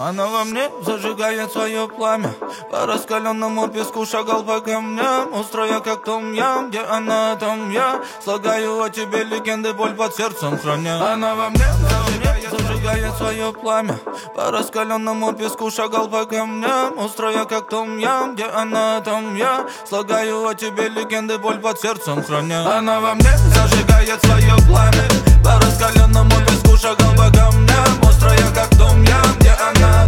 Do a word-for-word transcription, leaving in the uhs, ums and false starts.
Она во мне зажигает свое пламя. По раскаленному песку шагал по камням, устроя как том-ям. Где она, там я. Слагаю о тебе легенды, боль под сердцем храня. Она во мне зажигает, зажигает свое пламя. По раскаленному песку шагал по камням, устроя как том-ям. Где она, там я. Слагаю о тебе легенды, боль под сердцем храня. Она во мне зажигает свое пламя. По раскаленному песку шагал по камням, устроя как том-ям. Где она?